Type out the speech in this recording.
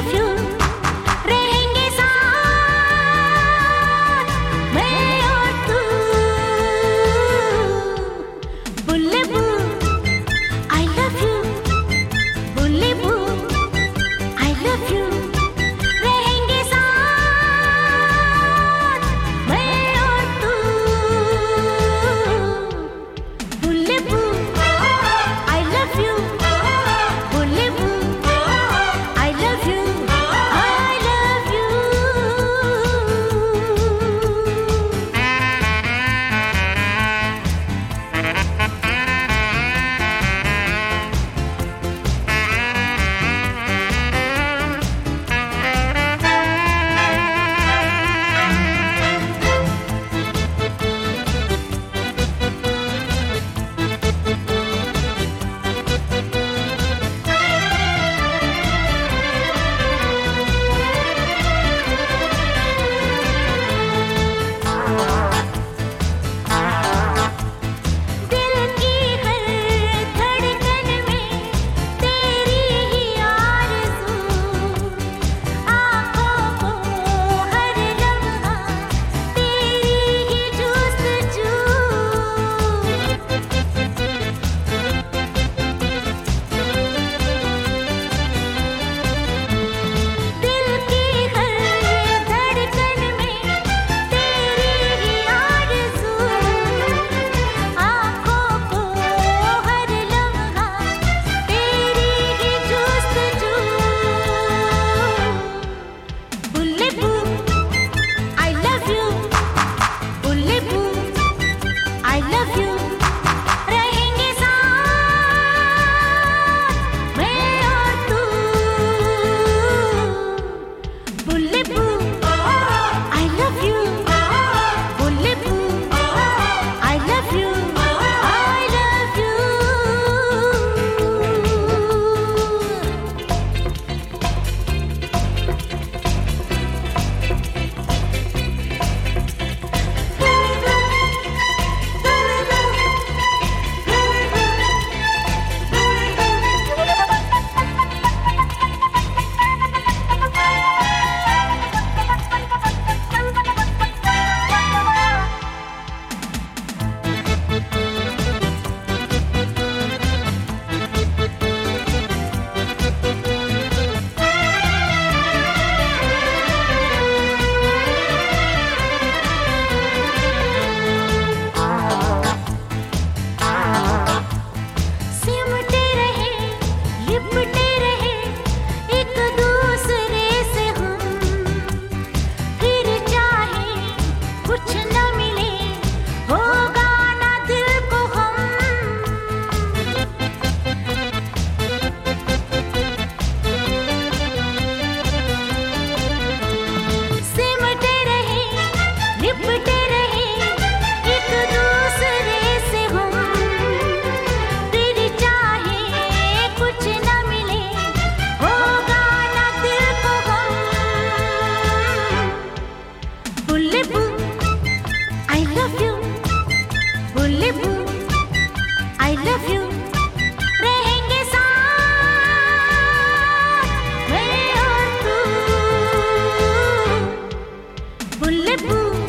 love you, रहेंगे साथ मैं और तू। बुल्ले बू I love you, बुल्ले बू I love you, रहेंगे साथ मैं और तू। बुल्ले बू I love you, बुल्ले बू I love you, I love you। दिल की हर धड़कन में तेरी ही आरज़ू, आँखों को हर लम्हा तेरी ही जुस्तजू। दिल की हर धड़कन में तेरी ही आरज़ू, आँखों को हर लम्हा तेरी ही जुस्तजू। बुल्ले बू I love you, बुल्ले बू I love you, रहेंगे साथ मैं और तू। बुल्ले बू I love you, बुल्ले बू I love you, I love you। सिमटे रहे लिपटे रहे एक दूसरे से हम, फिर चाहे कुछ न मिले होगा ना दिल को हम। सिमटे रहे लिपटे रहे एक दूसरे से हम, फिर चाहे कुछ न मिले होगा ना दिल को हम। बुल्ले बू I love you, बुल्ले बू I love you, रहेंगे साथ मैं और तू। बुल्ले बू